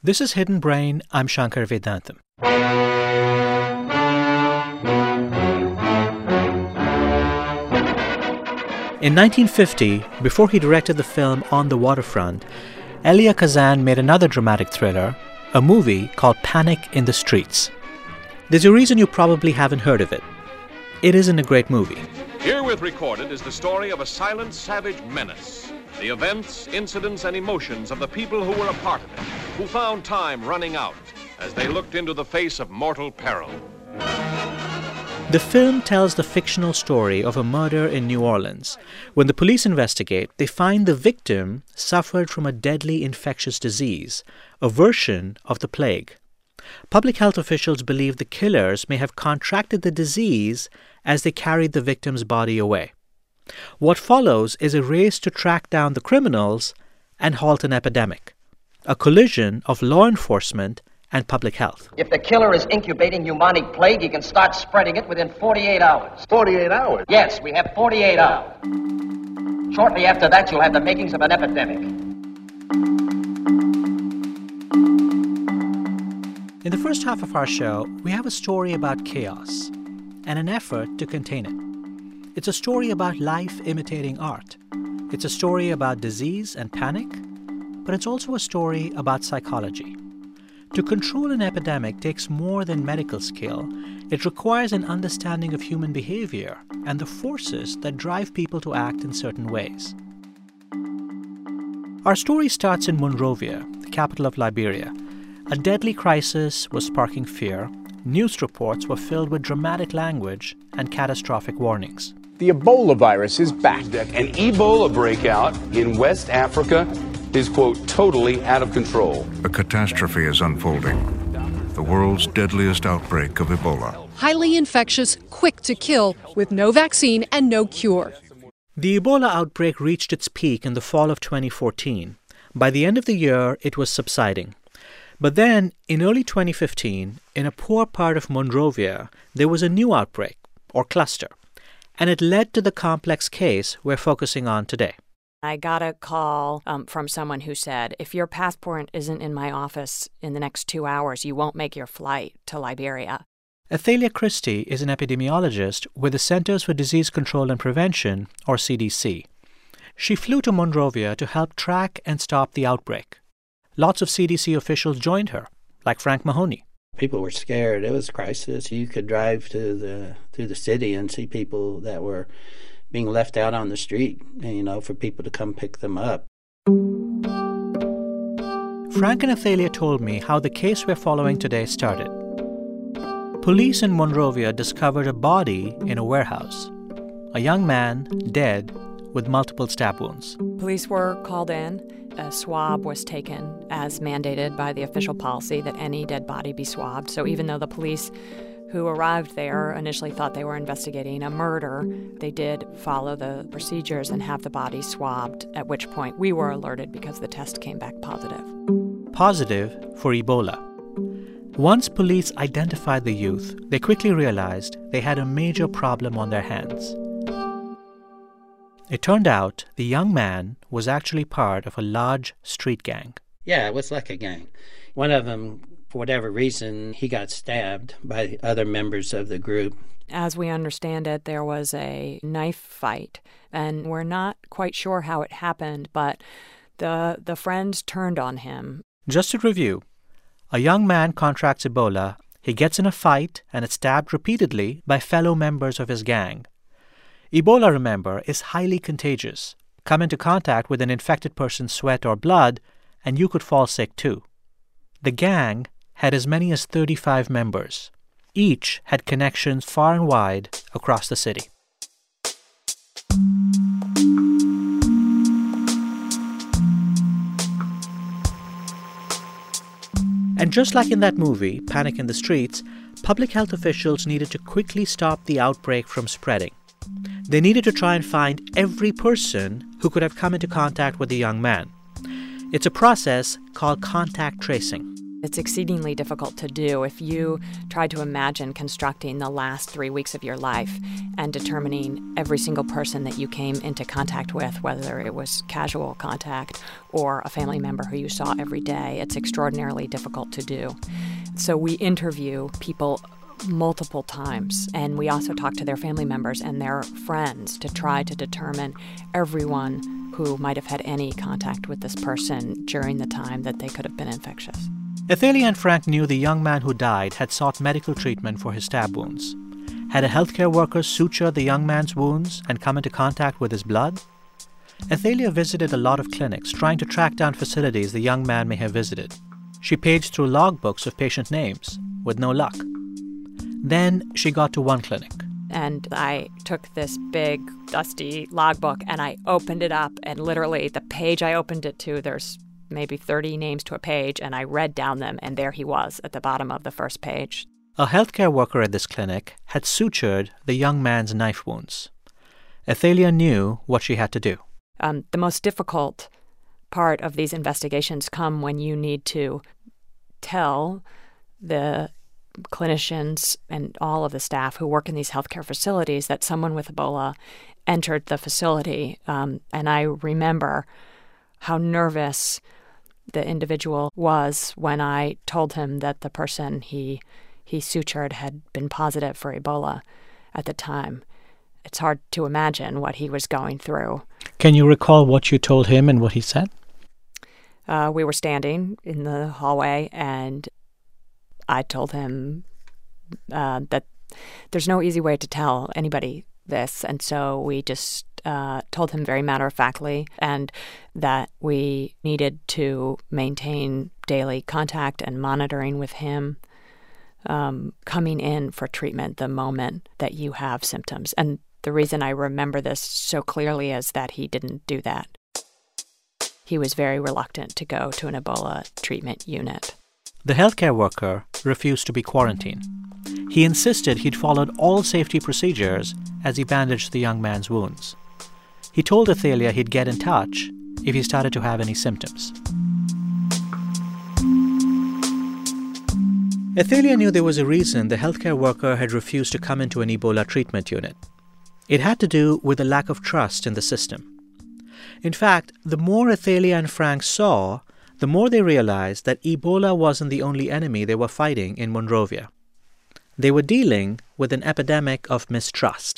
This is Hidden Brain. I'm Shankar Vedantam. In 1950, before he directed the film On the Waterfront, Elia Kazan made another dramatic thriller, a movie called Panic in the Streets. There's a reason you probably haven't heard of it. It isn't a great movie. Herewith recorded is the story of a silent, savage menace. The events, incidents, and emotions of the people who were a part of it, who found time running out as they looked into the face of mortal peril. The film tells the fictional story of a murder in New Orleans. When the police investigate, they find the victim suffered from a deadly infectious disease, a version of the plague. Public health officials believe the killers may have contracted the disease as they carried the victim's body away. What follows is a race to track down the criminals and halt an epidemic, a collision of law enforcement and public health. If the killer is incubating pneumonic plague, he can start spreading it within 48 hours. 48 hours? Yes, we have 48 hours. Shortly after that, you'll have the makings of an epidemic. In the first half of our show, we have a story about chaos and an effort to contain it. It's a story about life imitating art. It's a story about disease and panic, but it's also a story about psychology. To control an epidemic takes more than medical skill. It requires an understanding of human behavior and the forces that drive people to act in certain ways. Our story starts in Monrovia, the capital of Liberia. A deadly crisis was sparking fear. News reports were filled with dramatic language and catastrophic warnings. The Ebola virus is back. An Ebola breakout in West Africa is, quote, totally out of control. A catastrophe is unfolding. The world's deadliest outbreak of Ebola. Highly infectious, quick to kill, with no vaccine and no cure. The Ebola outbreak reached its peak in the fall of 2014. By the end of the year, it was subsiding. But then, in early 2015, in a poor part of Monrovia, there was a new outbreak, or cluster. And it led to the complex case we're focusing on today. I got a call from someone who said, if your passport isn't in my office in the next 2 hours, you won't make your flight to Liberia. Athalia Christie is an epidemiologist with the Centers for Disease Control and Prevention, or CDC. She flew to Monrovia to help track and stop the outbreak. Lots of CDC officials joined her, like Frank Mahoney. People were scared. It was a crisis. You could drive through the city and see people that were being left out on the street, for people to come pick them up. Frank and Athalia told me how the case we're following today started. Police in Monrovia discovered a body in a warehouse. A young man, dead, with multiple stab wounds. Police were called in. A swab was taken as mandated by the official policy that any dead body be swabbed. So even though the police who arrived there initially thought they were investigating a murder, they did follow the procedures and have the body swabbed, at which point we were alerted because the test came back positive. Positive for Ebola. Once police identified the youth, they quickly realized they had a major problem on their hands. It turned out the young man was actually part of a large street gang. Yeah, it was like a gang. One of them, for whatever reason, he got stabbed by other members of the group. As we understand it, there was a knife fight, and we're not quite sure how it happened, but the friends turned on him. Just to review, a young man contracts Ebola, he gets in a fight and is stabbed repeatedly by fellow members of his gang. Ebola, remember, is highly contagious. Come into contact with an infected person's sweat or blood, and you could fall sick too. The gang had as many as 35 members. Each had connections far and wide across the city. And just like in that movie, Panic in the Streets, public health officials needed to quickly stop the outbreak from spreading. They needed to try and find every person who could have come into contact with the young man. It's a process called contact tracing. It's exceedingly difficult to do. If you try to imagine constructing the last 3 weeks of your life and determining every single person that you came into contact with, whether it was casual contact or a family member who you saw every day, it's extraordinarily difficult to do. So we interview people multiple times, and we also talk to their family members and their friends to try to determine everyone who might have had any contact with this person during the time that they could have been infectious. Athalia and Frank knew the young man who died had sought medical treatment for his stab wounds. Had a healthcare worker sutured the young man's wounds and come into contact with his blood? Athalia visited a lot of clinics, trying to track down facilities the young man may have visited. She paged through logbooks of patient names, with no luck. Then she got to one clinic. And I took this big, dusty logbook and I opened it up, and literally the page I opened it to, there's maybe 30 names to a page, and I read down them, and there he was at the bottom of the first page. A healthcare worker at this clinic had sutured the young man's knife wounds. Athalia knew what she had to do. The most difficult part of these investigations come when you need to tell the clinicians and all of the staff who work in these healthcare facilities that someone with Ebola entered the facility. And I remember how nervous the individual was when I told him that the person he sutured had been positive for Ebola at the time. It's hard to imagine what he was going through. Can you recall what you told him and what he said? We were standing in the hallway, and I told him that there's no easy way to tell anybody this. And so we just told him very matter-of-factly, and that we needed to maintain daily contact and monitoring with him coming in for treatment the moment that you have symptoms. And the reason I remember this so clearly is that he didn't do that. He was very reluctant to go to an Ebola treatment unit. The healthcare worker refused to be quarantined. He insisted he'd followed all safety procedures as he bandaged the young man's wounds. He told Athalia he'd get in touch if he started to have any symptoms. Athalia knew there was a reason the healthcare worker had refused to come into an Ebola treatment unit. It had to do with a lack of trust in the system. In fact, the more Athalia and Frank saw, the more they realized that Ebola wasn't the only enemy they were fighting in Monrovia. They were dealing with an epidemic of mistrust.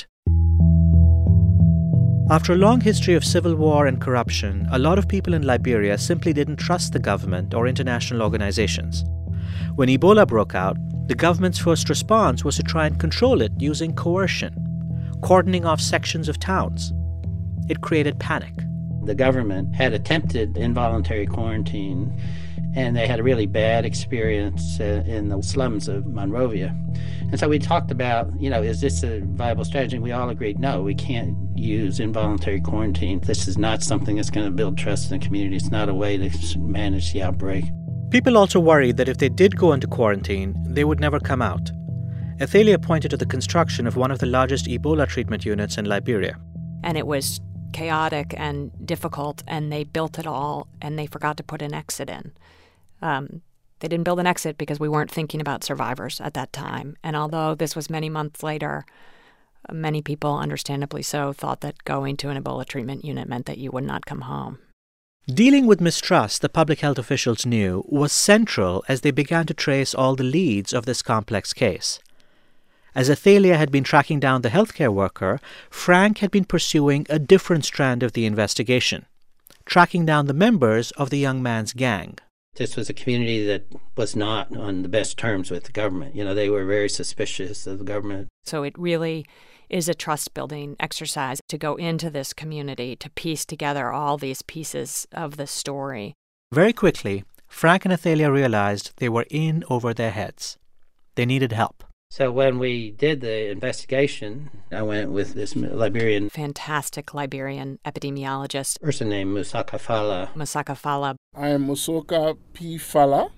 After a long history of civil war and corruption, a lot of people in Liberia simply didn't trust the government or international organizations. When Ebola broke out, the government's first response was to try and control it using coercion, cordoning off sections of towns. It created panic. The government had attempted involuntary quarantine, and they had a really bad experience in the slums of Monrovia. And so we talked about, is this a viable strategy? And we all agreed, no, we can't use involuntary quarantine. This is not something that's going to build trust in the community. It's not a way to manage the outbreak. People also worried that if they did go into quarantine, they would never come out. Athalia pointed to the construction of one of the largest Ebola treatment units in Liberia. And it was chaotic and difficult, and they built it all, and they forgot to put an exit in. They didn't build an exit because we weren't thinking about survivors at that time. And although this was many months later, many people, understandably so, thought that going to an Ebola treatment unit meant that you would not come home. Dealing with mistrust, the public health officials knew, was central as they began to trace all the leads of this complex case. As Athalia had been tracking down the healthcare worker, Frank had been pursuing a different strand of the investigation, tracking down the members of the young man's gang. This was a community that was not on the best terms with the government. They were very suspicious of the government. So it really is a trust-building exercise to go into this community to piece together all these pieces of the story. Very quickly, Frank and Athalia realized they were in over their heads. They needed help. So when we did the investigation, I went with this fantastic Liberian epidemiologist, person named Musaka Fala. I am Musaka P. Fala.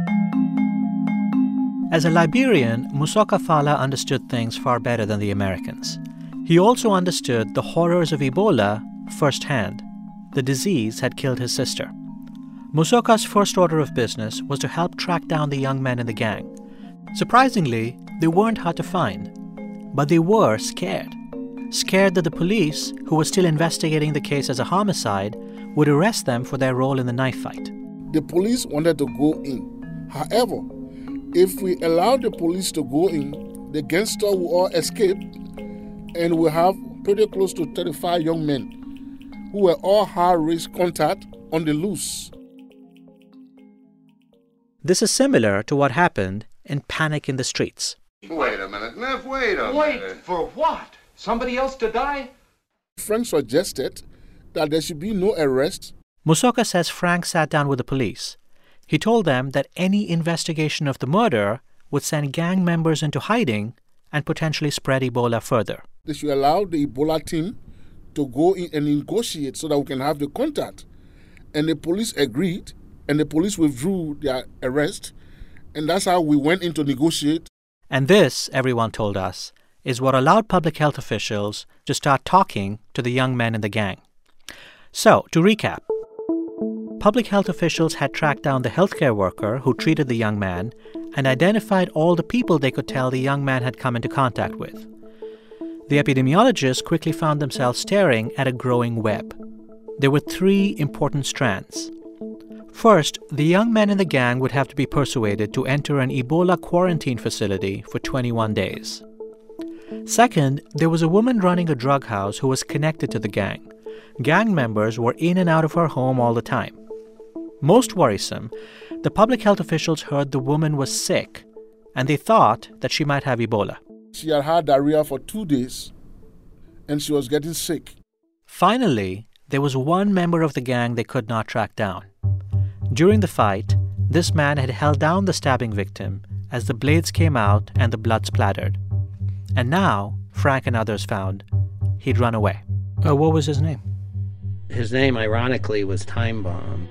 As a Liberian, Musaka Fala understood things far better than the Americans. He also understood the horrors of Ebola firsthand. The disease had killed his sister. Musoka's first order of business was to help track down the young men in the gang. Surprisingly, they weren't hard to find, but they were scared. Scared that the police, who were still investigating the case as a homicide, would arrest them for their role in the knife fight. The police wanted to go in. However, if we allow the police to go in, the gangsters will all escape, and we'll have pretty close to 35 young men who were all high-risk contact on the loose. This is similar to what happened in Panic in the Streets. Wait a minute, Neff, wait a minute. Wait, for what? Somebody else to die? Frank suggested that there should be no arrest. Musoka says Frank sat down with the police. He told them that any investigation of the murder would send gang members into hiding and potentially spread Ebola further. They should allow the Ebola team to go in and negotiate so that we can have the contact. And the police agreed, and the police withdrew their arrest, and that's how we went in to negotiate. And this, everyone told us, is what allowed public health officials to start talking to the young men in the gang. So, to recap, public health officials had tracked down the healthcare worker who treated the young man and identified all the people they could tell the young man had come into contact with. The epidemiologists quickly found themselves staring at a growing web. There were three important strands. First, the young men in the gang would have to be persuaded to enter an Ebola quarantine facility for 21 days. Second, there was a woman running a drug house who was connected to the gang. Gang members were in and out of her home all the time. Most worrisome, the public health officials heard the woman was sick, and they thought that she might have Ebola. She had had diarrhea for 2 days, and she was getting sick. Finally, there was one member of the gang they could not track down. During the fight, this man had held down the stabbing victim as the blades came out and the blood splattered. And now, Frank and others found he'd run away. What was his name? His name, ironically, was Time Bomb.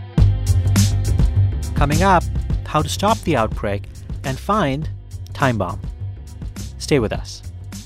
Coming up, how to stop the outbreak and find Time Bomb. Stay with us.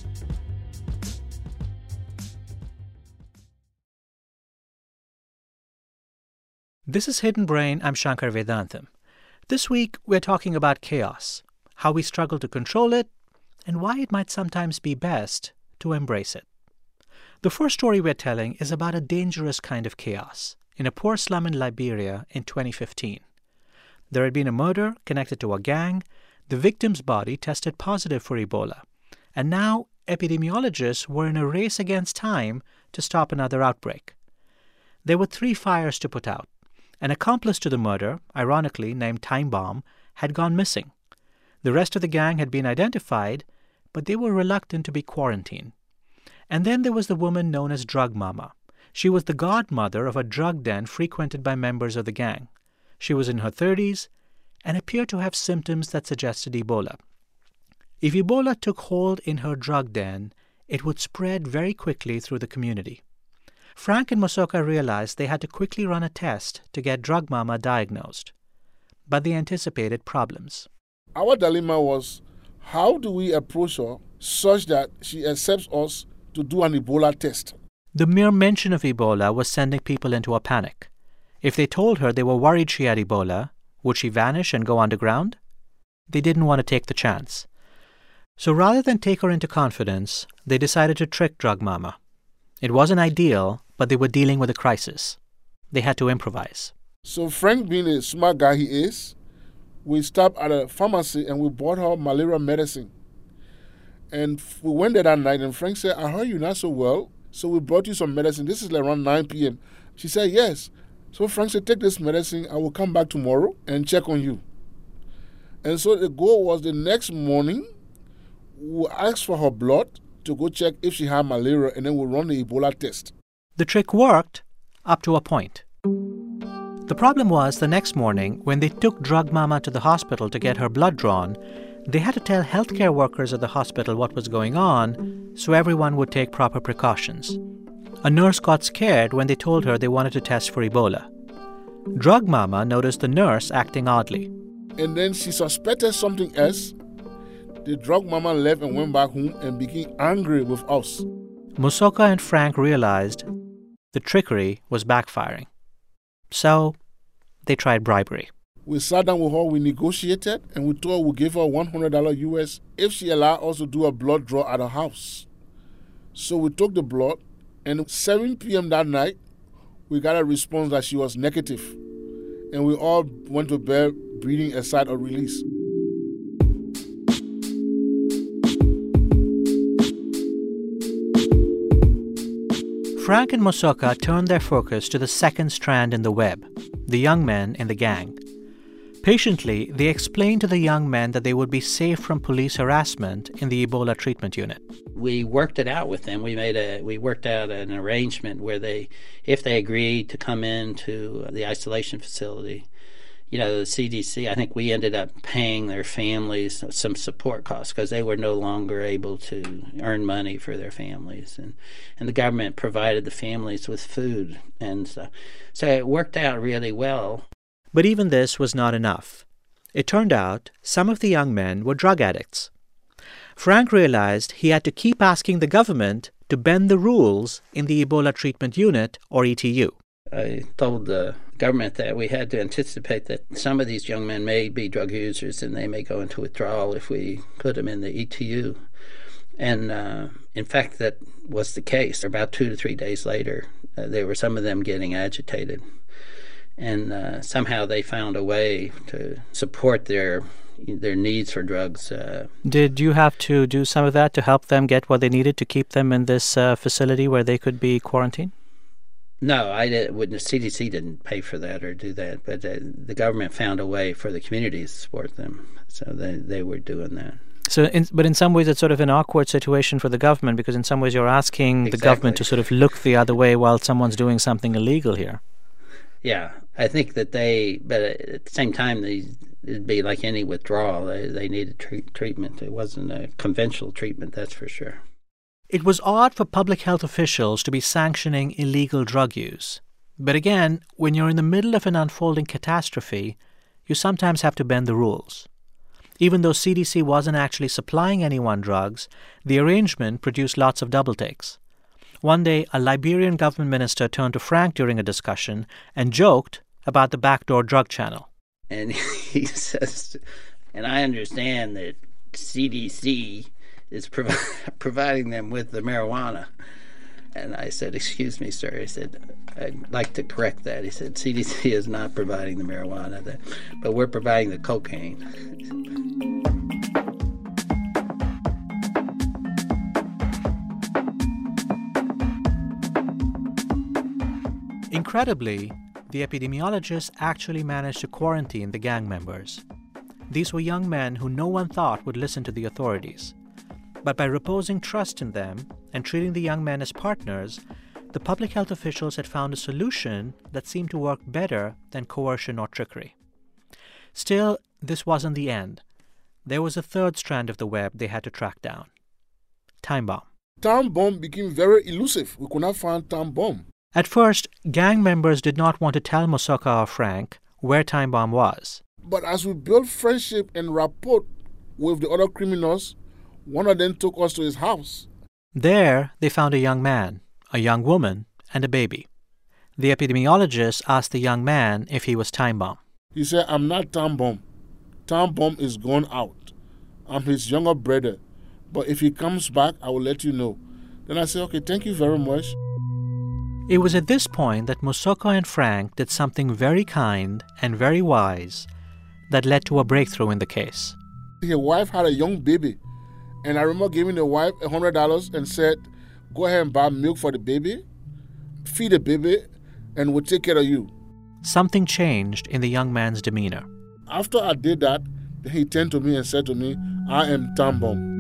This is Hidden Brain. I'm Shankar Vedantam. This week, we're talking about chaos, how we struggle to control it, and why it might sometimes be best to embrace it. The first story we're telling is about a dangerous kind of chaos in a poor slum in Liberia in 2015. There had been a murder connected to a gang, the victim's body tested positive for Ebola, and now epidemiologists were in a race against time to stop another outbreak. There were 3 fires to put out. An accomplice to the murder, ironically named Time Bomb, had gone missing. The rest of the gang had been identified, but they were reluctant to be quarantined. And then there was the woman known as Drug Mama. She was the godmother of a drug den frequented by members of the gang. She was in her 30s and appeared to have symptoms that suggested Ebola. If Ebola took hold in her drug den, it would spread very quickly through the community. Frank and Musoka realized they had to quickly run a test to get Drug Mama diagnosed. But they anticipated problems. Our dilemma was, how do we approach her such that she accepts us to do an Ebola test? The mere mention of Ebola was sending people into a panic. If they told her they were worried she had Ebola, would she vanish and go underground? They didn't want to take the chance. So rather than take her into confidence, they decided to trick Drug Mama. It wasn't ideal, but they were dealing with a crisis. They had to improvise. So Frank, being a smart guy he is, we stopped at a pharmacy and we bought her malaria medicine. And we went there that night and Frank said, I heard you're not so well, so we brought you some medicine. This is like around 9 p.m. She said, yes. So Frank said, take this medicine. I will come back tomorrow and check on you. And so the goal was the next morning, we'll ask for her blood to go check if she had malaria, and then we'll run the Ebola test. The trick worked up to a point. The problem was the next morning, when they took Drug Mama to the hospital to get her blood drawn, they had to tell healthcare workers at the hospital what was going on so everyone would take proper precautions. A nurse got scared when they told her they wanted to test for Ebola. Drug Mama noticed the nurse acting oddly. And then she suspected something else. The Drug Mama left and went back home and became angry with us. Musoka and Frank realized the trickery was backfiring. So they tried bribery. We sat down with her, we negotiated, and we told her we'd give her $100 US if she allowed us to do a blood draw at her house. So we took the blood, and at 7 p.m. that night, we got a response that she was negative. And we all went to bed breathing a sigh of release. Frank and Mosoka turned their focus to the second strand in the web, the young men in the gang. Patiently, they explained to the young men that they would be safe from police harassment in the Ebola treatment unit. We worked it out with them. We worked out an arrangement where if they agreed to come into the isolation facility, the CDC, I think we ended up paying their families some support costs because they were no longer able to earn money for their families. And the government provided the families with food. And so it worked out really well. But even this was not enough. It turned out some of the young men were drug addicts. Frank realized he had to keep asking the government to bend the rules in the Ebola treatment unit, or ETU. I told the government that we had to anticipate that some of these young men may be drug users and they may go into withdrawal if we put them in the ETU. And in fact, that was the case. About 2 to 3 days later, there were some of them getting agitated. And somehow they found a way to support their needs for drugs. Did you have to do some of that to help them get what they needed to keep them in this facility where they could be quarantined? No, the CDC didn't pay for that or do that, but the government found a way for the community to support them, so they were doing that. But in some ways it's sort of an awkward situation for the government, because in some ways you're asking the government to sort of look the other way while someone's doing something illegal here. Yeah, I think that but at the same time, it'd be like any withdrawal. They needed treatment. It wasn't a conventional treatment, that's for sure. It was odd for public health officials to be sanctioning illegal drug use. But again, when you're in the middle of an unfolding catastrophe, you sometimes have to bend the rules. Even though CDC wasn't actually supplying anyone drugs, the arrangement produced lots of double takes. One day, a Liberian government minister turned to Frank during a discussion and joked about the backdoor drug channel. And he says, and I understand that CDC is providing them with the marijuana. And I said, excuse me, sir. I said, I'd like to correct that. He said, CDC is not providing the marijuana, but we're providing the cocaine. Incredibly, the epidemiologists actually managed to quarantine the gang members. These were young men who no one thought would listen to the authorities. But by reposing trust in them and treating the young men as partners, the public health officials had found a solution that seemed to work better than coercion or trickery. Still, this wasn't the end. There was a third strand of the web they had to track down. Time bomb. Time bomb became very elusive. We could not find time bomb. At first, gang members did not want to tell Mosoka or Frank where Time Bomb was. But as we built friendship and rapport with the other criminals, one of them took us to his house. There, they found a young man, a young woman, and a baby. The epidemiologist asked the young man if he was Time Bomb. He said, I'm not Time Bomb. Time Bomb is gone out. I'm his younger brother. But if he comes back, I will let you know. Then I said, okay, thank you very much. It was at this point that Mosoka and Frank did something very kind and very wise that led to a breakthrough in the case. His wife had a young baby, and I remember giving the wife $100 and said, go ahead and buy milk for the baby, feed the baby, and we'll take care of you. Something changed in the young man's demeanor. After I did that, he turned to me and said to me, I am Time Bomb.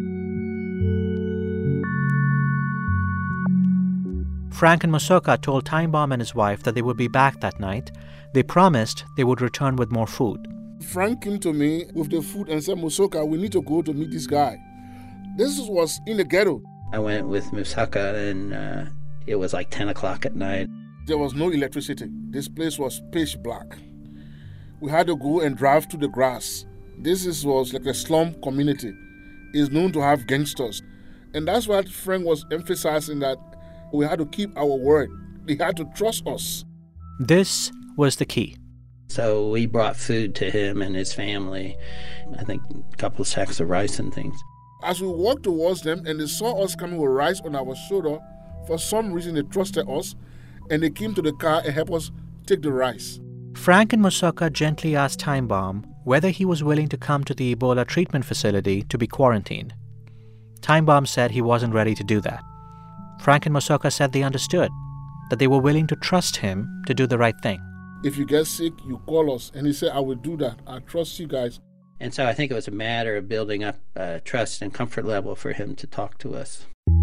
Frank and Mosoka told Time Bomb and his wife that they would be back that night. They promised they would return with more food. Frank came to me with the food and said, Mosoka, we need to go to meet this guy. This was in the ghetto. I went with Mosoka, and it was like 10 o'clock at night. There was no electricity. This place was pitch black. We had to go and drive through the grass. This was like a slum community. It's known to have gangsters. And that's what Frank was emphasizing, that we had to keep our word. They had to trust us. This was the key. So we brought food to him and his family, I think a couple of sacks of rice and things. As we walked towards them and they saw us coming with rice on our shoulder, for some reason they trusted us and they came to the car and helped us take the rice. Frank and Musoka gently asked Time Bomb whether he was willing to come to the Ebola treatment facility to be quarantined. Time Bomb said he wasn't ready to do that. Frank and Musoka said they understood, that they were willing to trust him to do the right thing. If you get sick, you call us. And he said, I will do that. I trust you guys. And so I think it was a matter of building up trust and comfort level for him to talk to us.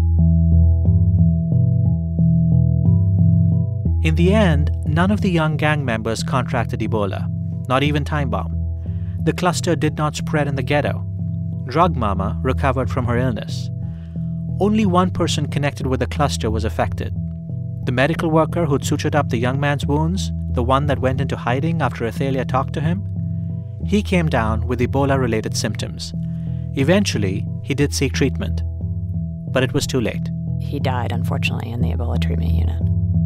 In the end, none of the young gang members contracted Ebola, not even Time Bomb. The cluster did not spread in the ghetto. Drug Mama recovered from her illness. Only one person connected with the cluster was affected. The medical worker who'd sutured up the young man's wounds, the one that went into hiding after Athalia talked to him, he came down with Ebola-related symptoms. Eventually, he did seek treatment, but it was too late. He died, unfortunately, in the Ebola treatment unit.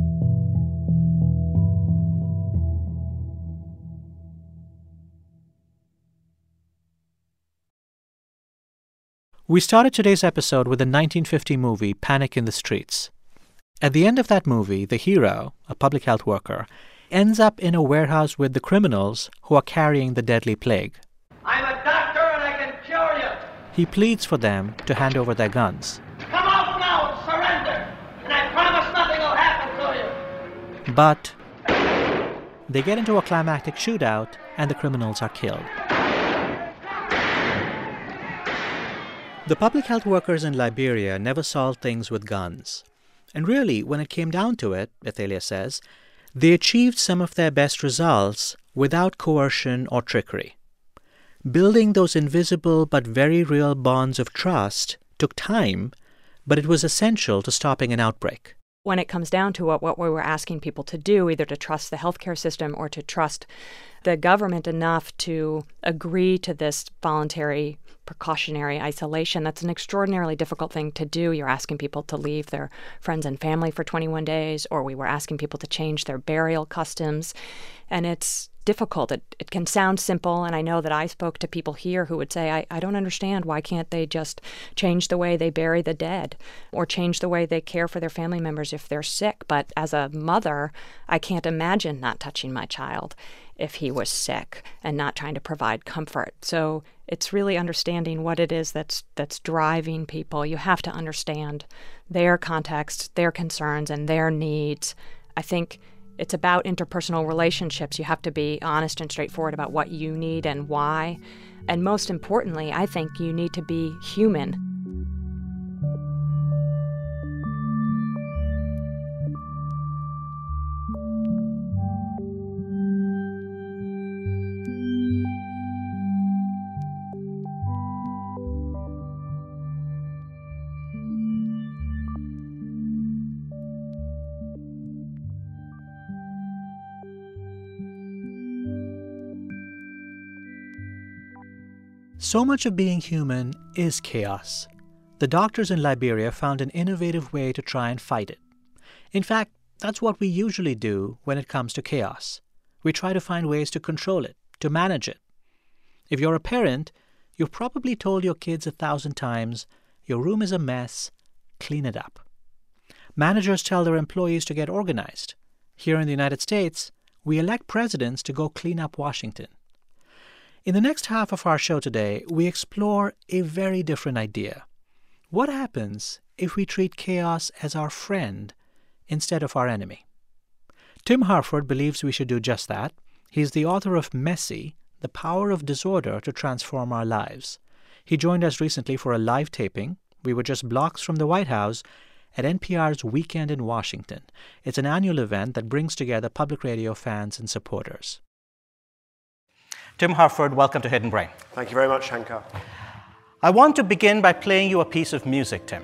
We started today's episode with the 1950 movie Panic in the Streets. At the end of that movie, the hero, a public health worker, ends up in a warehouse with the criminals who are carrying the deadly plague. I'm a doctor and I can cure you. He pleads for them to hand over their guns. Come out now and surrender, and I promise nothing will happen to you. But they get into a climactic shootout and the criminals are killed. The public health workers in Liberia never solved things with guns. And really, when it came down to it, Athalia says, they achieved some of their best results without coercion or trickery. Building those invisible but very real bonds of trust took time, but it was essential to stopping an outbreak. When it comes down to what we were asking people to do, either to trust the healthcare system or to trust the government enough to agree to this voluntary precautionary isolation, that's an extraordinarily difficult thing to do. You're asking people to leave their friends and family for 21 days, or we were asking people to change their burial customs. And it's difficult. It can sound simple, and I know that I spoke to people here who would say, I don't understand. Why can't they just change the way they bury the dead or change the way they care for their family members if they're sick? But as a mother, I can't imagine not touching my child if he was sick and not trying to provide comfort. So it's really understanding what it is that's driving people. You have to understand their context, their concerns, and their needs. I think it's about interpersonal relationships. You have to be honest and straightforward about what you need and why. And most importantly, I think you need to be human. So much of being human is chaos. The doctors in Liberia found an innovative way to try and fight it. In fact, that's what we usually do when it comes to chaos. We try to find ways to control it, to manage it. If you're a parent, you've probably told your kids 1,000 times, your room is a mess, clean it up. Managers tell their employees to get organized. Here in the United States, we elect presidents to go clean up Washington. In the next half of our show today, we explore a very different idea. What happens if we treat chaos as our friend instead of our enemy? Tim Harford believes we should do just that. He's the author of Messy, The Power of Disorder to Transform Our Lives. He joined us recently for a live taping. We were just blocks from the White House at NPR's Weekend in Washington. It's an annual event that brings together public radio fans and supporters. Tim Harford, welcome to Hidden Brain. Thank you very much, Shankar. I want to begin by playing you a piece of music, Tim.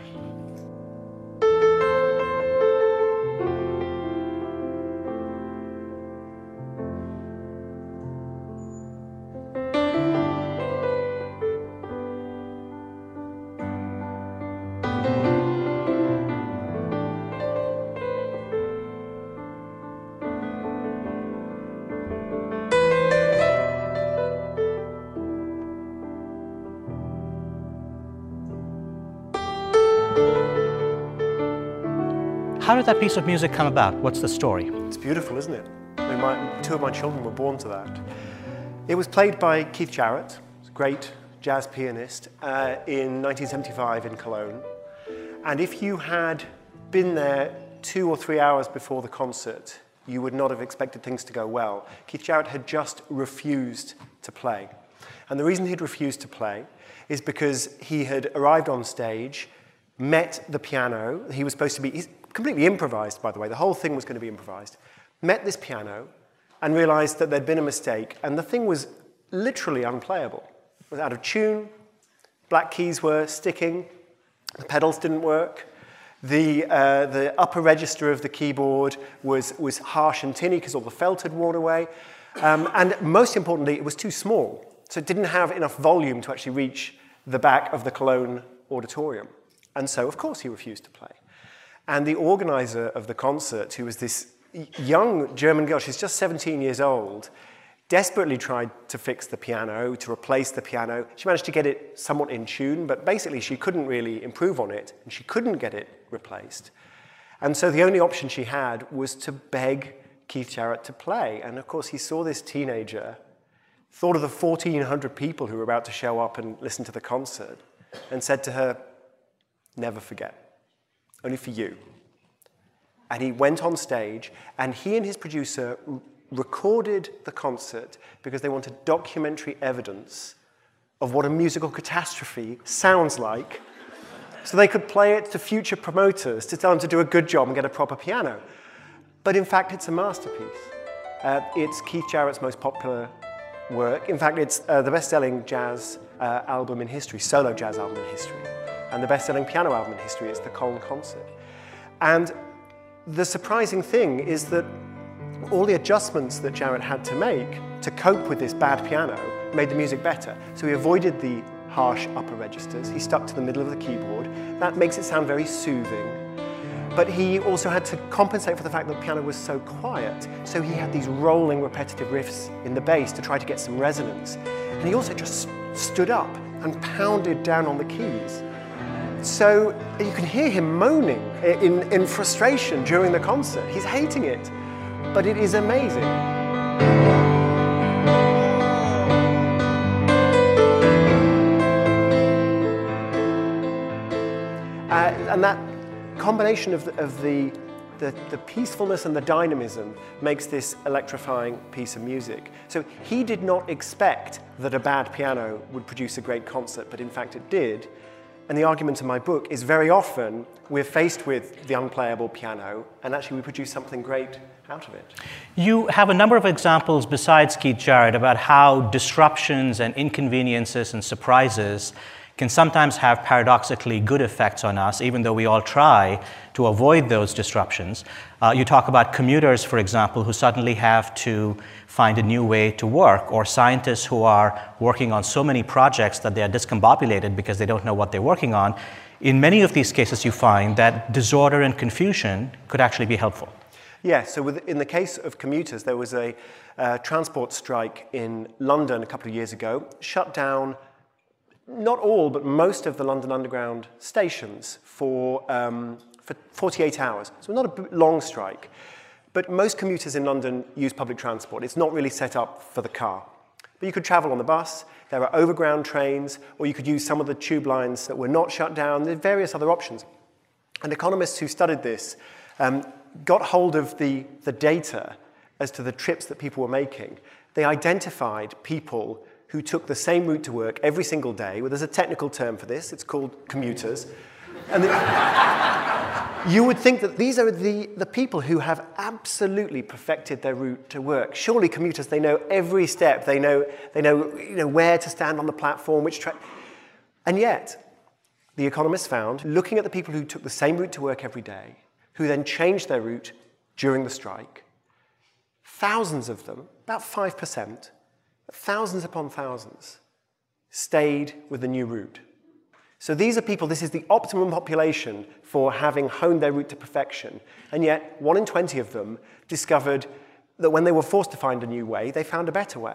How did that piece of music come about? What's the story? It's beautiful, isn't it? I mean, two of my children were born to that. It was played by Keith Jarrett, a great jazz pianist, in 1975 in Cologne. And if you had been there 2 or 3 hours before the concert, you would not have expected things to go well. Keith Jarrett had just refused to play. And the reason he'd refused to play is because he had arrived on stage, met the piano. He was supposed to be, he's completely improvised, by the way. The whole thing was going to be improvised. Met this piano and realized that there'd been a mistake, and the thing was literally unplayable. It was out of tune, black keys were sticking, the pedals didn't work, the upper register of the keyboard was harsh and tinny because all the felt had worn away, and most importantly, it was too small, so it didn't have enough volume to actually reach the back of the Cologne auditorium. And so, of course, he refused to play. And the organizer of the concert, who was this young German girl, she's just 17 years old, desperately tried to fix the piano, to replace the piano. She managed to get it somewhat in tune, but basically she couldn't really improve on it, and she couldn't get it replaced. And so the only option she had was to beg Keith Jarrett to play. And of course, he saw this teenager, thought of the 1,400 people who were about to show up and listen to the concert, and said to her, "Never forget, only for you." And he went on stage, and he and his producer recorded the concert because they wanted documentary evidence of what a musical catastrophe sounds like, so they could play it to future promoters to tell them to do a good job and get a proper piano. But in fact, it's a masterpiece. It's Keith Jarrett's most popular work. In fact, it's the best-selling jazz album in history, solo jazz album in history. And the best-selling piano album in history is the Cologne Concert. And the surprising thing is that all the adjustments that Jarrett had to make to cope with this bad piano made the music better. So he avoided the harsh upper registers. He stuck to the middle of the keyboard. That makes it sound very soothing. But he also had to compensate for the fact that the piano was so quiet. So he had these rolling, repetitive riffs in the bass to try to get some resonance. And he also just stood up and pounded down on the keys. So you can hear him moaning in frustration during the concert. He's hating it, but it is amazing. And that combination of the peacefulness and the dynamism makes this electrifying piece of music. So he did not expect that a bad piano would produce a great concert, but in fact it did. And the argument in my book is very often we're faced with the unplayable piano, and actually we produce something great out of it. You have a number of examples besides Keith Jarrett about how disruptions and inconveniences and surprises can sometimes have paradoxically good effects on us, even though we all try to avoid those disruptions. You talk about commuters, for example, who suddenly have to find a new way to work, or scientists who are working on so many projects that they are discombobulated because they don't know what they're working on. In many of these cases, you find that disorder and confusion could actually be helpful. Yes, so in the case of commuters, there was a transport strike in London a couple of years ago, shut down not all, but most of the London Underground stations for 48 hours. So not a long strike. But most commuters in London use public transport. It's not really set up for the car. But you could travel on the bus, there are overground trains, or you could use some of the tube lines that were not shut down. There are various other options. And economists who studied this got hold of the data as to the trips that people were making. They identified people who took the same route to work every single day. Well, there's a technical term for this. It's called commuters. And you would think that these are the people who have absolutely perfected their route to work. Surely commuters, they know every step. They know where to stand on the platform, which track. And yet, the economists found, looking at the people who took the same route to work every day, who then changed their route during the strike, thousands of them, about 5%, thousands upon thousands, stayed with the new route. So these are people, this is the optimum population for having honed their route to perfection. And yet, 1 in 20 of them discovered that when they were forced to find a new way, they found a better way.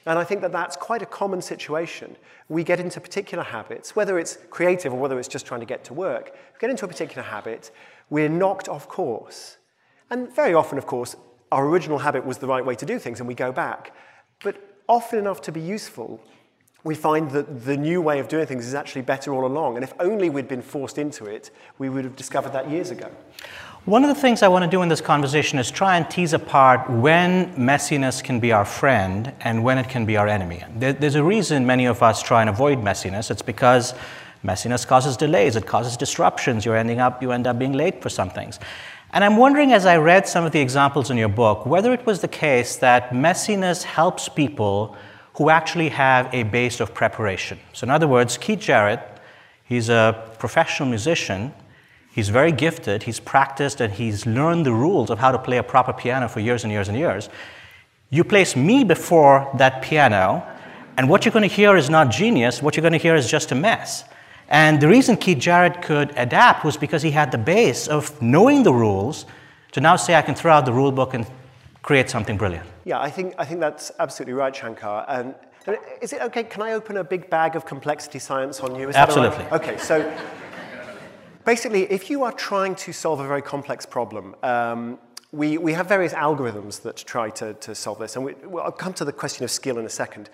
And I think that that's quite a common situation. We get into particular habits, whether it's creative or whether it's just trying to get to work, we get into a particular habit, we're knocked off course. And very often, of course, our original habit was the right way to do things and we go back. But often enough to be useful, we find that the new way of doing things is actually better all along. And if only we'd been forced into it, we would have discovered that years ago. One of the things I want to do in this conversation is try and tease apart when messiness can be our friend and when it can be our enemy. There's a reason many of us try and avoid messiness. It's because messiness causes delays, it causes disruptions. You end up being late for some things. And I'm wondering, as I read some of the examples in your book, whether it was the case that messiness helps people who actually have a base of preparation. So in other words, Keith Jarrett, he's a professional musician. He's very gifted, he's practiced, and he's learned the rules of how to play a proper piano for years and years and years. You place me before that piano, and what you're going to hear is not genius, what you're going to hear is just a mess. And the reason Keith Jarrett could adapt was because he had the base of knowing the rules to now say, I can throw out the rule book and create something brilliant. Yeah, I think that's absolutely right, Shankar. And is it okay, can I open a big bag of complexity science on you? Is Absolutely. That all right? Okay, so basically, if you are trying to solve a very complex problem, we have various algorithms that try to solve this, and I'll come to the question of skill in a second.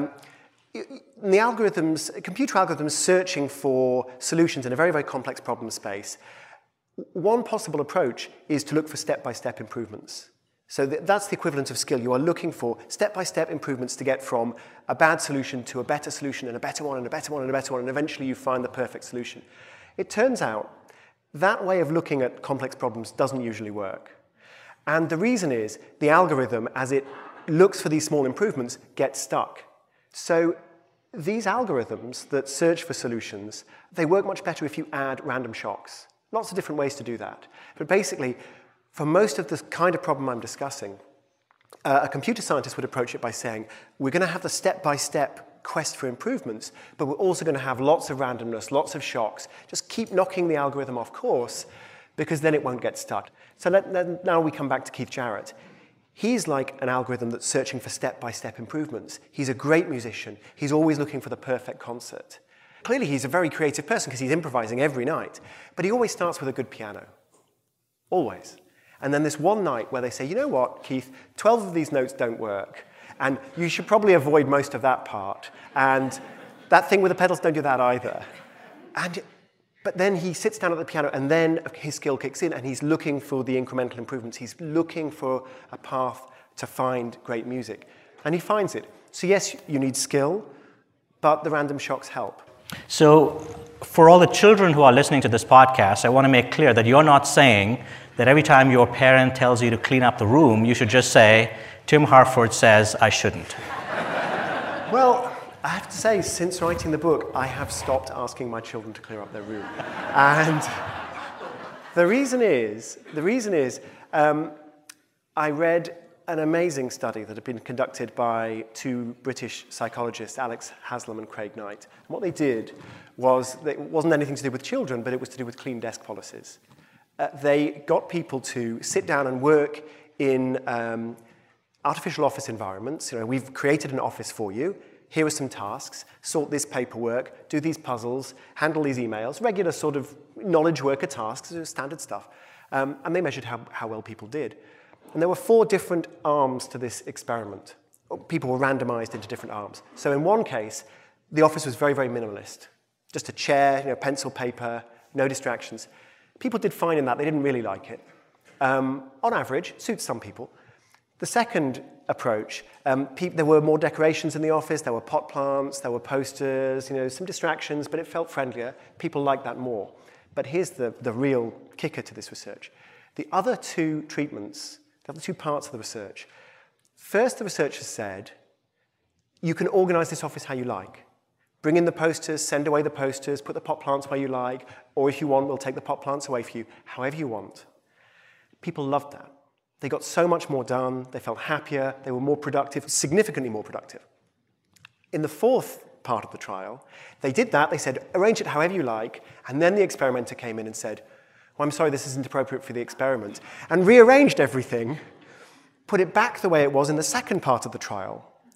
The algorithms, computer algorithms searching for solutions in a very, very complex problem space, one possible approach is to look for step-by-step improvements. So that's the equivalent of skill. You are looking for step-by-step improvements to get from a bad solution to a better solution and a better one and a better one and a better one, and eventually you find the perfect solution. It turns out that way of looking at complex problems doesn't usually work. And the reason is the algorithm, as it looks for these small improvements, gets stuck. So these algorithms that search for solutions, they work much better if you add random shocks. Lots of different ways to do that. But basically, for most of the kind of problem I'm discussing, a computer scientist would approach it by saying, we're going to have the step-by-step quest for improvements, but we're also going to have lots of randomness, lots of shocks. Just keep knocking the algorithm off course, because then it won't get stuck. So now we come back to Keith Jarrett. He's like an algorithm that's searching for step-by-step improvements. He's a great musician. He's always looking for the perfect concert. Clearly, he's a very creative person because he's improvising every night, but he always starts with a good piano. Always. And then this one night where they say, you know what, Keith, 12 of these notes don't work, and you should probably avoid most of that part, and that thing with the pedals, don't do that either. But then he sits down at the piano, and then his skill kicks in, and he's looking for the incremental improvements. He's looking for a path to find great music. And he finds it. So yes, you need skill, but the random shocks help. So for all the children who are listening to this podcast, I want to make clear that you're not saying that every time your parent tells you to clean up the room, you should just say, Tim Harford says I shouldn't. Well, I have to say, since writing the book, I have stopped asking my children to clear up their room. And the reason is, I read an amazing study that had been conducted by two British psychologists, Alex Haslam and Craig Knight. And what they did was, it wasn't anything to do with children, but it was to do with clean desk policies. They got people to sit down and work in artificial office environments. You know, we've created an office for you. Here are some tasks. Sort this paperwork, do these puzzles, handle these emails, regular sort of knowledge worker tasks, standard stuff. And they measured how well people did. And there were 4 different arms to this experiment. People were randomized into different arms. So in one case, the office was very, very minimalist. Just a chair, pencil, paper, no distractions. People did fine in that. They didn't really like it. On average, suits some people. The second approach, there were more decorations in the office. There were pot plants. There were posters, some distractions, but it felt friendlier. People liked that more. But here's the real kicker to this research. The other 2 treatments, the other 2 parts of the research, first the researchers said, you can organize this office how you like. Bring in the posters, send away the posters, put the pot plants where you like, or if you want, we'll take the pot plants away for you, however you want. People loved that. They got so much more done, they felt happier, they were more productive, significantly more productive. In the 4th part of the trial, they did that, they said, arrange it however you like, and then the experimenter came in and said, well, I'm sorry, this isn't appropriate for the experiment, and rearranged everything, put it back the way it was in the second part of the trial,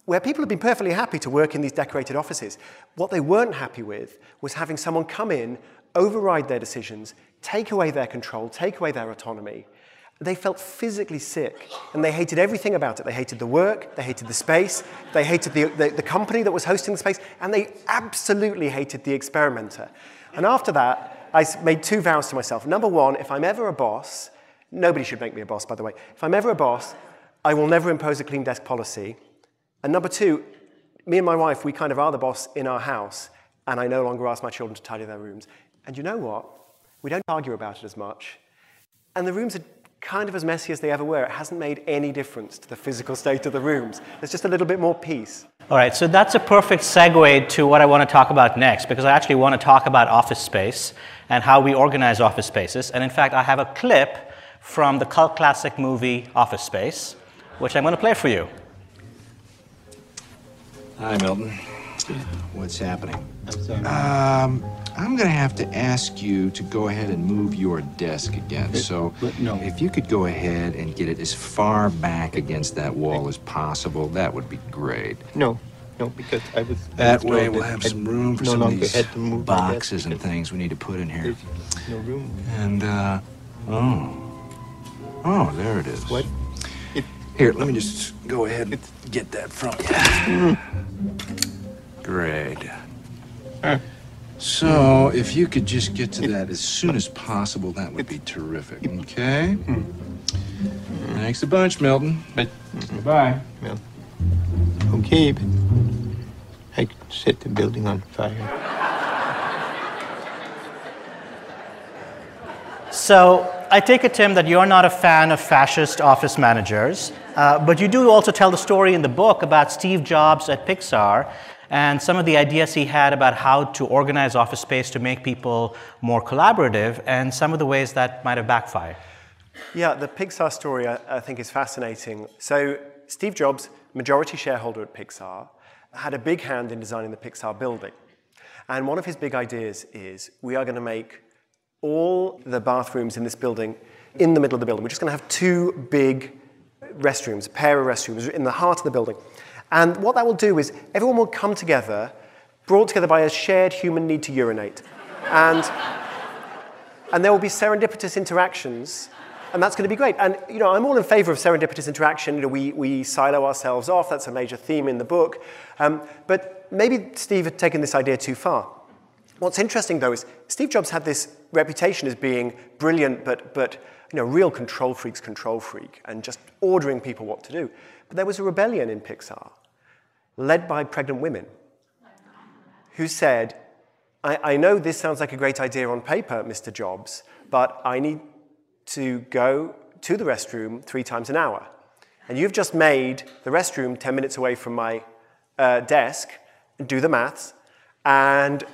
where people have been perfectly happy to work in these decorated offices. What they weren't happy with was having someone come in, override their decisions, take away their control, take away their autonomy. They felt physically sick, and they hated everything about it. They hated the work, they hated the space, they hated the company that was hosting the space, and they absolutely hated the experimenter. And after that, I made 2 vows to myself. Number 1, if I'm ever a boss, nobody should make me a boss, by the way. If I'm ever a boss, I will never impose a clean desk policy. And number 2, me and my wife, we kind of are the boss in our house, and I no longer ask my children to tidy their rooms. And you know what? We don't argue about it as much. And the rooms are kind of as messy as they ever were. It hasn't made any difference to the physical state of the rooms. There's just a little bit more peace. All right, so that's a perfect segue to what I want to talk about next, because I actually want to talk about office space and how we organize office spaces. And in fact, I have a clip from the cult classic movie Office Space, which I'm going to play for you. Hi, Milton. What's happening? I'm going to have to ask you to go ahead and move your desk again. So if you could go ahead and get it as far back against that wall as possible, that would be great. No, because I was... That way we'll have some room for some of these boxes and things we need to put in here. There's no room. And, oh, there it is. What? Here, let me just go ahead and get that from you. Great. So, if you could just get to that as soon as possible, that would be terrific, okay? Thanks a bunch, Milton. Bye. Okay, but I could set the building on fire. So, I take it, Tim, that you're not a fan of fascist office managers, but you do also tell the story in the book about Steve Jobs at Pixar and some of the ideas he had about how to organize office space to make people more collaborative and some of the ways that might have backfired. Yeah, the Pixar story, I think, is fascinating. So Steve Jobs, majority shareholder at Pixar, had a big hand in designing the Pixar building. And one of his big ideas is we are going to make all the bathrooms in this building in the middle of the building. We're just going to have 2 big restrooms, a pair of restrooms in the heart of the building. And what that will do is everyone will come together, brought together by a shared human need to urinate. And there will be serendipitous interactions, and that's going to be great. And, I'm all in favor of serendipitous interaction. We silo ourselves off. That's a major theme in the book. But maybe Steve had taken this idea too far. What's interesting, though, is Steve Jobs had this reputation as being brilliant, but real control freak, and just ordering people what to do. But there was a rebellion in Pixar, led by pregnant women, who said, I know this sounds like a great idea on paper, Mr. Jobs, but I need to go to the restroom 3 times an hour. And you've just made the restroom 10 minutes away from my desk, do the maths, and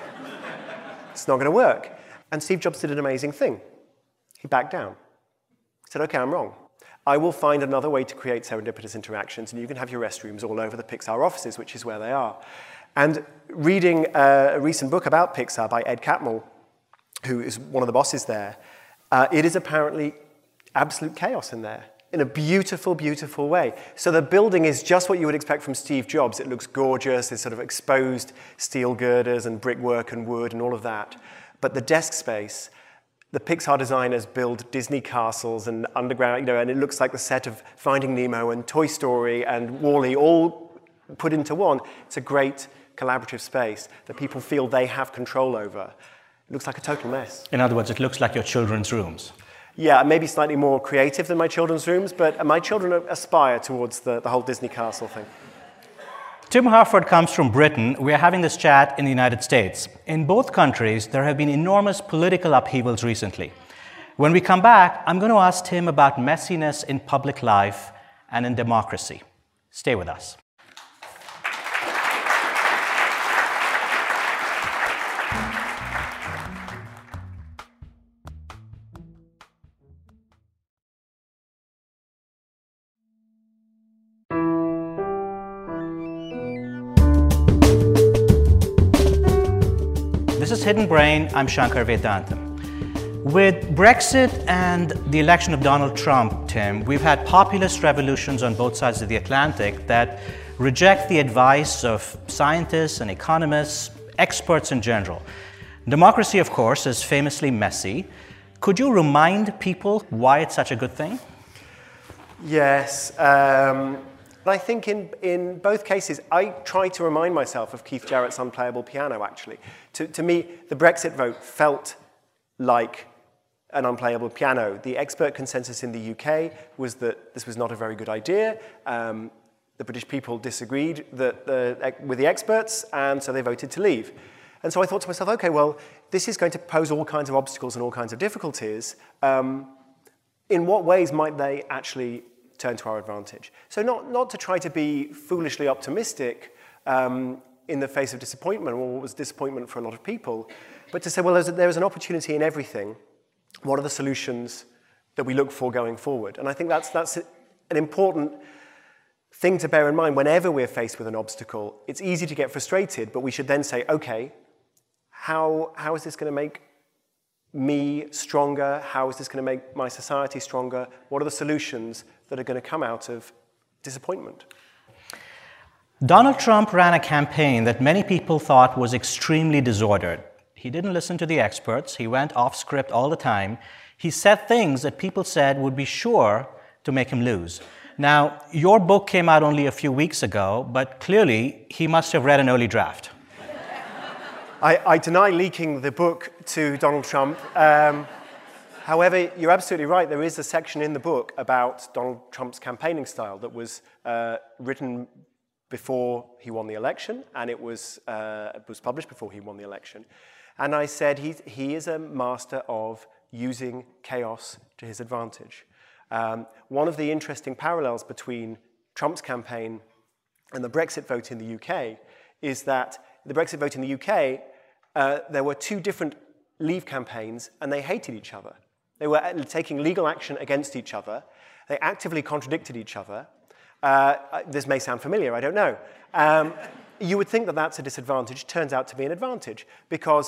it's not going to work. And Steve Jobs did an amazing thing. He backed down. He said, okay, I'm wrong. I will find another way to create serendipitous interactions, and you can have your restrooms all over the Pixar offices, which is where they are. And reading a recent book about Pixar by Ed Catmull, who is one of the bosses there, it is apparently absolute chaos in there, in a beautiful, beautiful way. So the building is just what you would expect from Steve Jobs. It looks gorgeous. There's sort of exposed steel girders and brickwork and wood and all of that. But the desk space, the Pixar designers build Disney castles and underground, and it looks like the set of Finding Nemo and Toy Story and WALL-E all put into one. It's a great collaborative space that people feel they have control over. It looks like a total mess. In other words, it looks like your children's rooms. Yeah, maybe slightly more creative than my children's rooms, but my children aspire towards the whole Disney castle thing. Tim Harford comes from Britain. We are having this chat in the United States. In both countries, there have been enormous political upheavals recently. When we come back, I'm going to ask Tim about messiness in public life and in democracy. Stay with us. This is Hidden Brain. I'm Shankar Vedantam. With Brexit and the election of Donald Trump, Tim, we've had populist revolutions on both sides of the Atlantic that reject the advice of scientists and economists, experts in general. Democracy, of course, is famously messy. Could you remind people why it's such a good thing? Yes. I think in both cases, I try to remind myself of Keith Jarrett's Unplayable Piano, actually. To me, the Brexit vote felt like an unplayable piano. The expert consensus in the UK was that this was not a very good idea. The British people disagreed with the experts, and so they voted to leave. And so I thought to myself, okay, well, this is going to pose all kinds of obstacles and all kinds of difficulties. In what ways might they actually turn to our advantage? So not to try to be foolishly optimistic in the face of disappointment, or what was disappointment for a lot of people, but to say, well, there's an opportunity in everything. What are the solutions that we look for going forward? And I think that's an important thing to bear in mind whenever we're faced with an obstacle. It's easy to get frustrated, but we should then say, okay, how is this going to make me stronger? How is this going to make my society stronger? What are the solutions that are going to come out of disappointment? Donald Trump ran a campaign that many people thought was extremely disordered. He didn't listen to the experts. He went off script all the time. He said things that people said would be sure to make him lose. Now, your book came out only a few weeks ago, but clearly he must have read an early draft. I deny leaking the book to Donald Trump. However, you're absolutely right. There is a section in the book about Donald Trump's campaigning style that was written before he won the election, and it was published before he won the election. And I said he is a master of using chaos to his advantage. One of the interesting parallels between Trump's campaign and the Brexit vote in the UK is that the Brexit vote in the UK, there were two different Leave campaigns, and they hated each other. They were taking legal action against each other. They actively contradicted each other. This may sound familiar, I don't know. You would think that that's a disadvantage. Turns out to be an advantage, because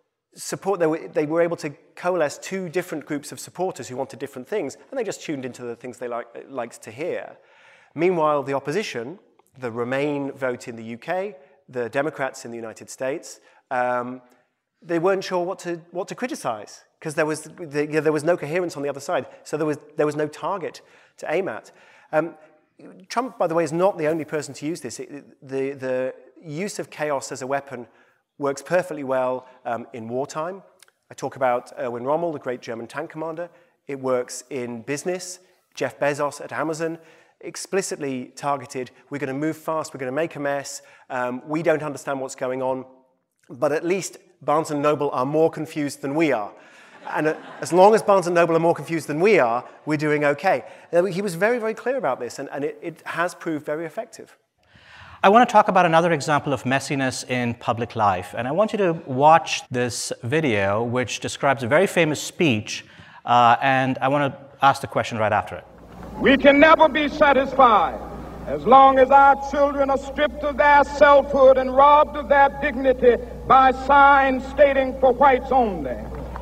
they were able to coalesce two different groups of supporters who wanted different things, and they just tuned into the things they liked to hear. Meanwhile, the opposition, the Remain vote in the UK, the Democrats in the United States, they weren't sure what to criticize, because there was no coherence on the other side, so there was no target to aim at. Trump, by the way, is not the only person to use this. The use of chaos as a weapon works perfectly well in wartime. I talk about Erwin Rommel, the great German tank commander. It works in business. Jeff Bezos at Amazon explicitly targeted, we're going to move fast, we're going to make a mess, we don't understand what's going on, but at least Barnes & Noble are more confused than we are. And as long as Barnes & Noble are more confused than we are, we're doing okay. He was very, very clear about this, and it has proved very effective. I want to talk about another example of messiness in public life, and I want you to watch this video, which describes a very famous speech, and I want to ask the question right after it. We can never be satisfied as long as our children are stripped of their selfhood and robbed of their dignity by signs stating for whites only.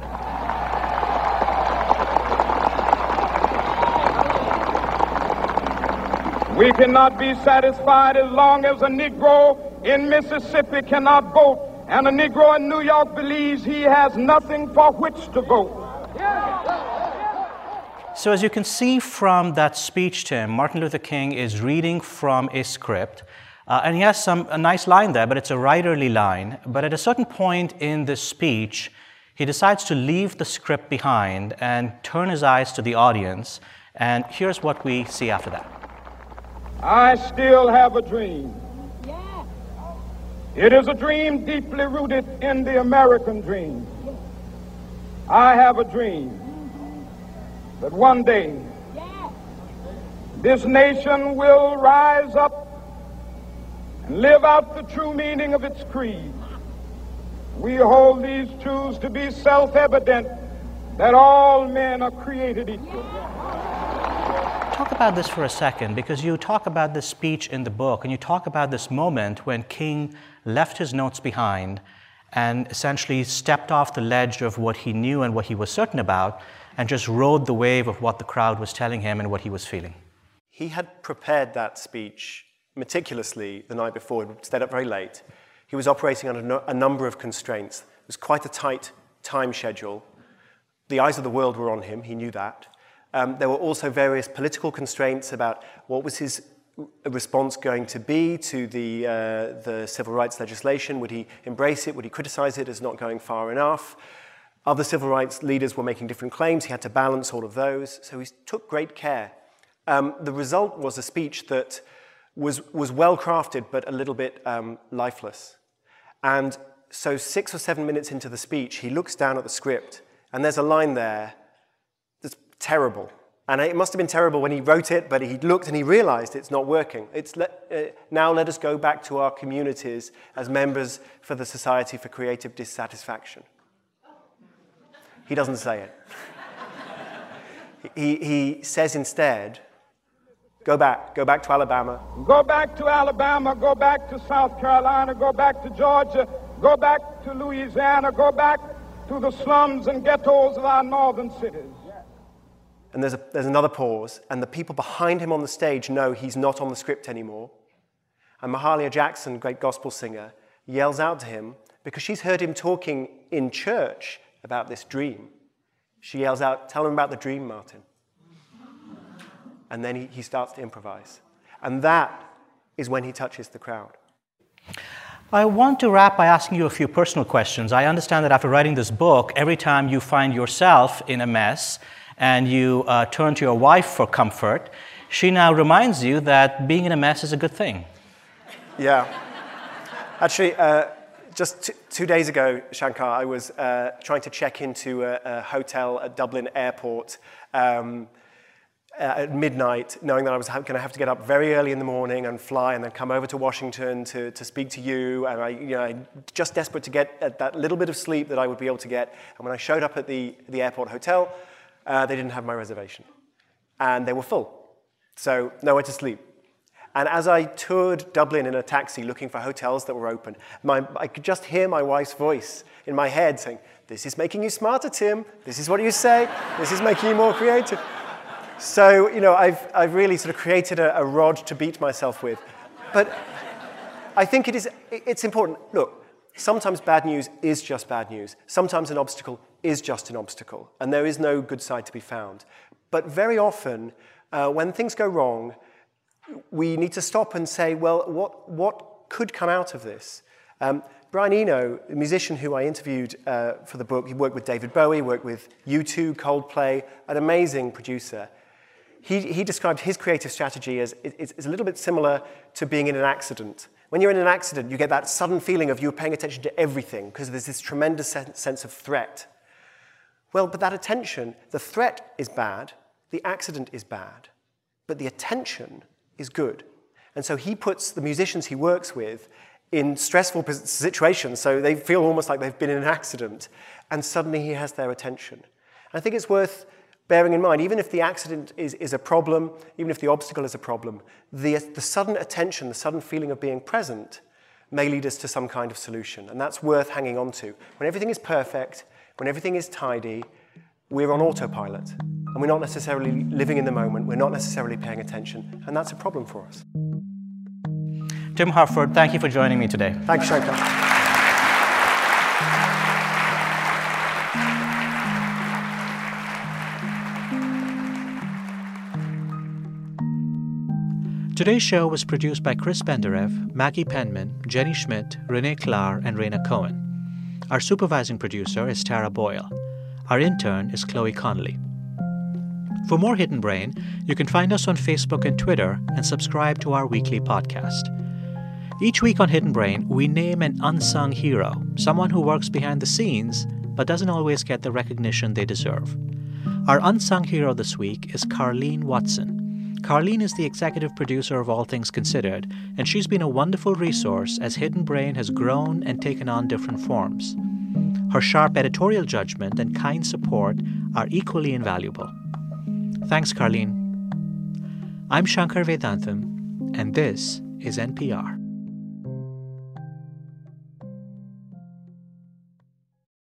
We cannot be satisfied as long as a Negro in Mississippi cannot vote, and a Negro in New York believes he has nothing for which to vote. So as you can see from that speech, Tim, Martin Luther King is reading from a script, and he has a nice line there, but it's a writerly line. But at a certain point in this speech, he decides to leave the script behind and turn his eyes to the audience, and here's what we see after that. I still have a dream. It is a dream deeply rooted in the American dream. I have a dream that one day this nation will rise up and live out the true meaning of its creed. We hold these truths to be self-evident, that all men are created equal. Talk about this for a second, because you talk about this speech in the book, and you talk about this moment when King left his notes behind and essentially stepped off the ledge of what he knew and what he was certain about, and just rode the wave of what the crowd was telling him and what he was feeling. He had prepared that speech meticulously the night before. He'd stayed up very late. He was operating under a number of constraints. It was quite a tight time schedule. The eyes of the world were on him. He knew that. There were also various political constraints about what was his response going to be to the civil rights legislation. Would he embrace it? Would he criticize it as not going far enough? Other civil rights leaders were making different claims. He had to balance all of those. So he took great care. The result was a speech that was well crafted, but a little bit lifeless. And so 6 or 7 minutes into the speech, he looks down at the script, and there's a line there that's terrible. And it must have been terrible when he wrote it, but he looked and he realized it's not working. Now let us go back to our communities as members for the Society for Creative Dissatisfaction. He doesn't say it. He says instead, go back to Alabama. Go back to Alabama, go back to South Carolina, go back to Georgia, go back to Louisiana, go back to the slums and ghettos of our northern cities. And there's another pause, and the people behind him on the stage know he's not on the script anymore. And Mahalia Jackson, great gospel singer, yells out to him, because she's heard him talking in church about this dream. She yells out, "Tell him about the dream, Martin." And then he starts to improvise. And that is when he touches the crowd. I want to wrap by asking you a few personal questions. I understand that after writing this book, every time you find yourself in a mess and you turn to your wife for comfort, she now reminds you that being in a mess is a good thing. Yeah. Actually, just 2 days ago, Shankar, I was trying to check into a hotel at Dublin Airport at midnight, knowing that I was going to have to get up very early in the morning and fly and then come over to Washington to speak to you. And I'm just desperate to get that little bit of sleep that I would be able to get. And when I showed up at the airport hotel, they didn't have my reservation. And they were full. So nowhere to sleep. And as I toured Dublin in a taxi looking for hotels that were open, I could just hear my wife's voice in my head saying, "This is making you smarter, Tim. This is what you say. This is making you more creative." So, I've really sort of created a rod to beat myself with. But I think it's important. Look, sometimes bad news is just bad news. Sometimes an obstacle is just an obstacle, and there is no good side to be found. But very often, when things go wrong, we need to stop and say, well, what could come out of this? Brian Eno, a musician who I interviewed for the book, he worked with David Bowie, worked with U2, Coldplay, an amazing producer. He described his creative strategy as it's a little bit similar to being in an accident. When you're in an accident, you get that sudden feeling of you're paying attention to everything because there's this tremendous sense of threat. Well, but that attention, the threat is bad, the accident is bad, but the attention is good. And so he puts the musicians he works with in stressful situations, so they feel almost like they've been in an accident, and suddenly he has their attention. And I think it's worth bearing in mind, even if the accident is a problem, even if the obstacle is a problem, the sudden attention, the sudden feeling of being present may lead us to some kind of solution, and that's worth hanging on to. When everything is perfect, when everything is tidy, we're on autopilot, and we're not necessarily living in the moment, we're not necessarily paying attention, and that's a problem for us. Tim Harford, thank you for joining me today. Thanks, Shankar. Today's show was produced by Chris Benderev, Maggie Penman, Jenny Schmidt, Renee Klahr, and Raina Cohen. Our supervising producer is Tara Boyle. Our intern is Chloe Connolly. For more Hidden Brain, you can find us on Facebook and Twitter and subscribe to our weekly podcast. Each week on Hidden Brain, we name an unsung hero, someone who works behind the scenes but doesn't always get the recognition they deserve. Our unsung hero this week is Carlene Watson. Carlene is the executive producer of All Things Considered, and she's been a wonderful resource as Hidden Brain has grown and taken on different forms. Her sharp editorial judgment and kind support are equally invaluable. Thanks, Carlene. I'm Shankar Vedantam, and this is NPR.